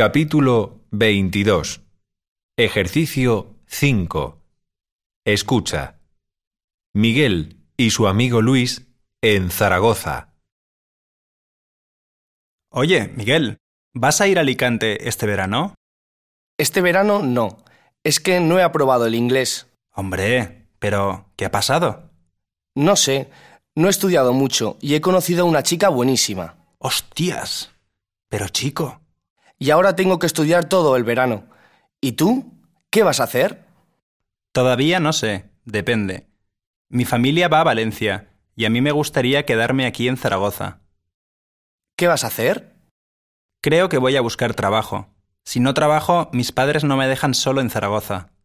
Capítulo 22. Ejercicio 5. Escucha. Miguel y su amigo Luis en Zaragoza. Oye, Miguel, ¿vas a ir a Alicante este verano? Este verano no. Es que no he aprobado el inglés. Hombre, pero ¿qué ha pasado? No sé, no he estudiado mucho y he conocido a una chica buenísima. ¡Hostias! Pero chico. Y ahora tengo que estudiar todo el verano. ¿Y tú? ¿Qué vas a hacer? Todavía no sé, depende. Mi familia va a Valencia y a mí me gustaría quedarme aquí en Zaragoza. ¿Qué vas a hacer? Creo que voy a buscar trabajo. Si no trabajo, mis padres no me dejan solo en Zaragoza.